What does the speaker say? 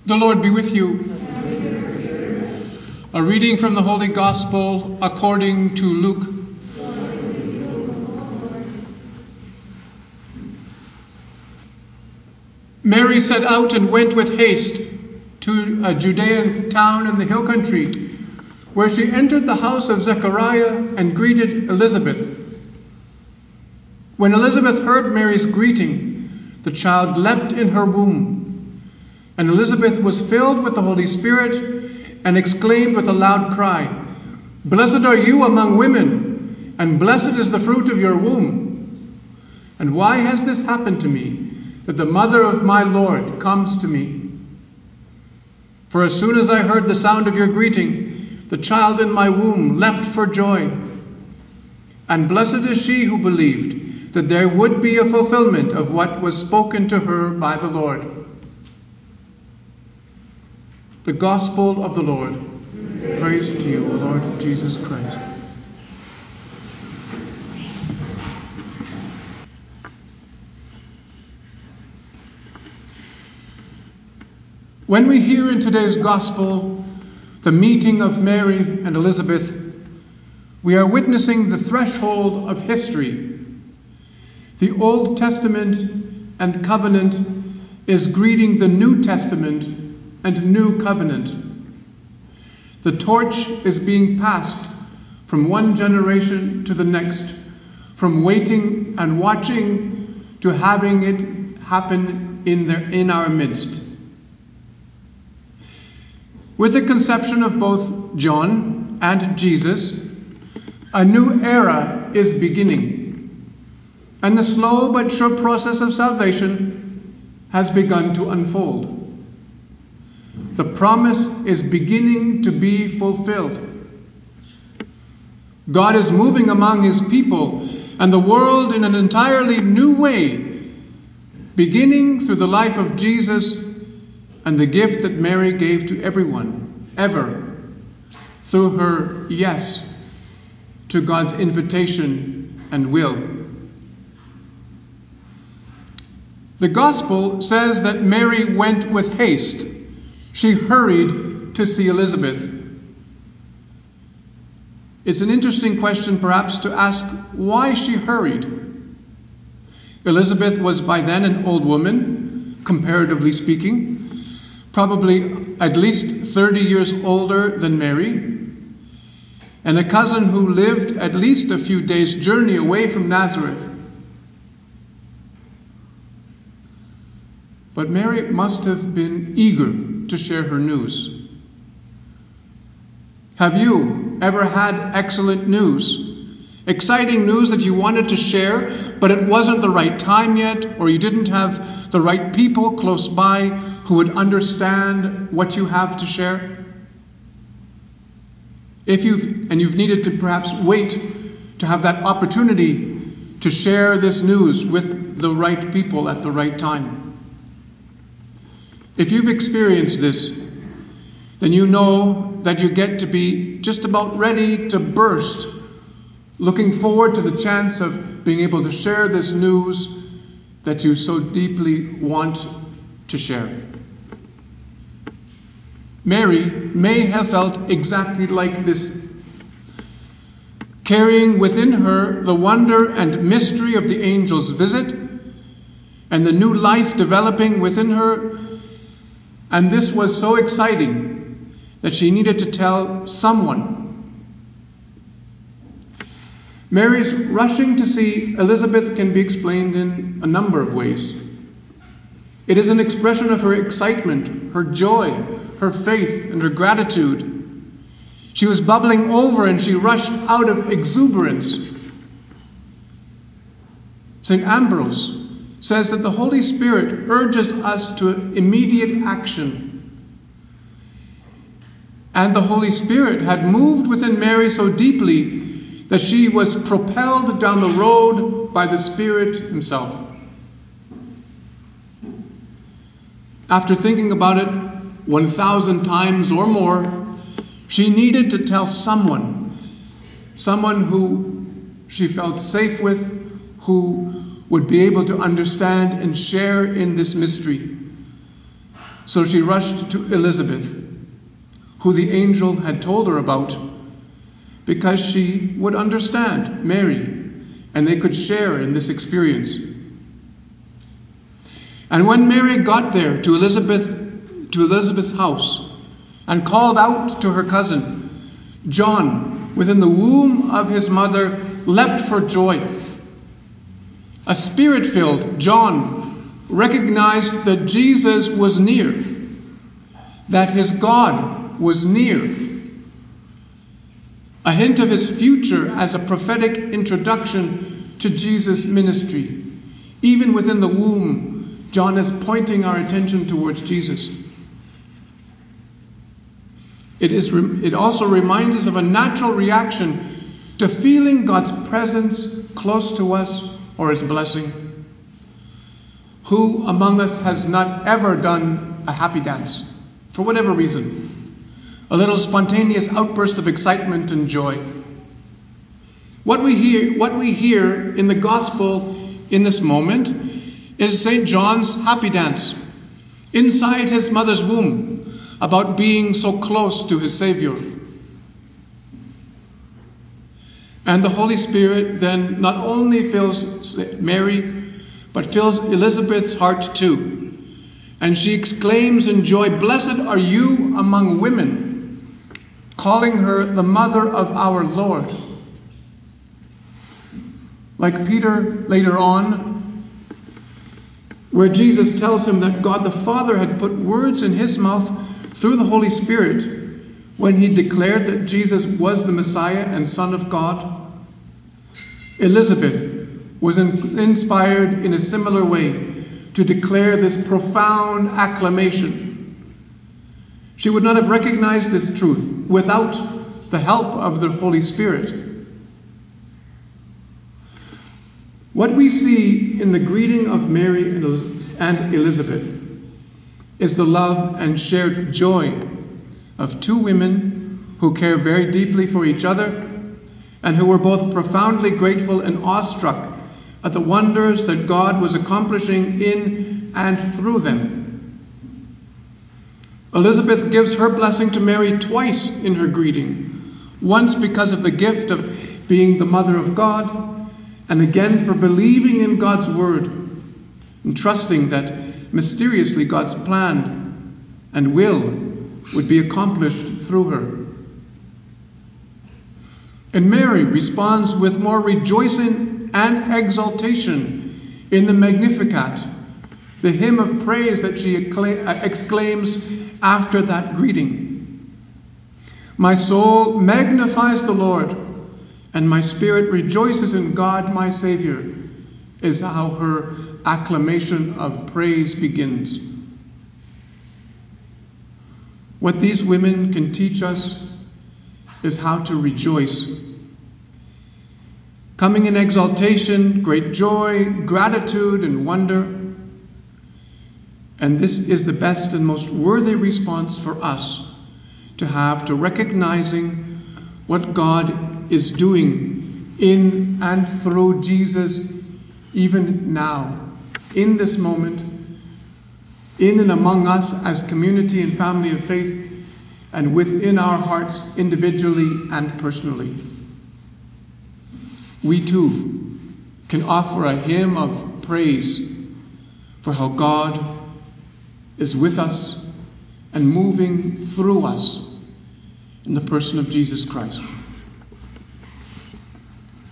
The Lord be with you. A reading from the Holy Gospel according to Luke. Mary set out and went with haste to a Judean town in the hill country, where she entered the house of Zechariah and greeted Elizabeth. When Elizabeth heard Mary's greeting, the child leapt in her womb. And Elizabeth was filled with the Holy Spirit and exclaimed with a loud cry, "Blessed are you among women, and blessed is the fruit of your womb. And why has this happened to me, that the mother of my Lord comes to me? For as soon as I heard the sound of your greeting, the child in my womb leapt for joy. And blessed is she who believed that there would be a fulfillment of what was spoken to her by the Lord." The Gospel of the Lord. Praise to you, O Lord Jesus Christ. When we hear in today's Gospel the meeting of Mary and Elizabeth, we are witnessing the threshold of history. The Old Testament and Covenant is greeting the New Testament and New Covenant. The torch is being passed from one generation to the next, from waiting and watching to having it happen in our midst. With the conception of both John and Jesus, a new era is beginning, and the slow but sure process of salvation has begun to unfold. The promise is beginning to be fulfilled. God is moving among his people and the world in an entirely new way, beginning through the life of Jesus and the gift that Mary gave to everyone, ever, through her yes to God's invitation and will. The Gospel says that Mary went with haste. She hurried to see Elizabeth. It's an interesting question, perhaps, to ask why she hurried. Elizabeth was by then an old woman, comparatively speaking, probably at least 30 years older than Mary, and a cousin who lived at least a few days' journey away from Nazareth. But Mary must have been eager to share her news. Have you ever had excellent news? Exciting news that you wanted to share, but it wasn't the right time yet, or you didn't have the right people close by who would understand what you have to share? You've needed to perhaps wait to have that opportunity to share this news with the right people at the right time. If you've experienced this, then you know that you get to be just about ready to burst, looking forward to the chance of being able to share this news that you so deeply want to share. Mary may have felt exactly like this, carrying within her the wonder and mystery of the angel's visit and the new life developing within her. And this was so exciting that she needed to tell someone. Mary's rushing to see Elizabeth can be explained in a number of ways. It is an expression of her excitement, her joy, her faith, and her gratitude. She was bubbling over and she rushed out of exuberance. St. Ambrose says that the Holy Spirit urges us to immediate action. And the Holy Spirit had moved within Mary so deeply that she was propelled down the road by the Spirit himself. After thinking about it 1,000 times or more, she needed to tell someone who she felt safe with, who would be able to understand and share in this mystery. So she rushed to Elizabeth, who the angel had told her about, because she would understand Mary, and they could share in this experience. And when Mary got there to Elizabeth's house and called out to her cousin, John, within the womb of his mother, leapt for joy. A spirit-filled John recognized that Jesus was near, that his God was near. A hint of his future as a prophetic introduction to Jesus' ministry. Even within the womb, John is pointing our attention towards Jesus. It also reminds us of a natural reaction to feeling God's presence close to us or his blessing. Who among us has not ever done a happy dance, for whatever reason? A little spontaneous outburst of excitement and joy. What we hear in the gospel in this moment is St. John's happy dance inside his mother's womb about being so close to his Savior. And the Holy Spirit then not only fills Mary, but fills Elizabeth's heart too. And she exclaims in joy, "Blessed are you among women," calling her the mother of our Lord. Like Peter later on, where Jesus tells him that God the Father had put words in his mouth through the Holy Spirit when he declared that Jesus was the Messiah and Son of God. Elizabeth was inspired in a similar way to declare this profound acclamation. She would not have recognized this truth without the help of the Holy Spirit. What we see in the greeting of Mary and Elizabeth is the love and shared joy of two women who care very deeply for each other and who were both profoundly grateful and awestruck at the wonders that God was accomplishing in and through them. Elizabeth gives her blessing to Mary twice in her greeting, once because of the gift of being the mother of God, and again for believing in God's word and trusting that mysteriously God's plan and will would be accomplished through her. And Mary responds with more rejoicing and exaltation in the Magnificat, the hymn of praise that she exclaims after that greeting. My soul magnifies the Lord, and my spirit rejoices in God my Savior, is how her acclamation of praise begins. What these women can teach us is how to rejoice. Coming in exaltation, great joy, gratitude, and wonder. And this is the best and most worthy response for us to have to recognizing what God is doing in and through Jesus, even now, in this moment, in and among us as community and family of faith, and within our hearts individually and personally. We too can offer a hymn of praise for how God is with us and moving through us in the person of Jesus Christ.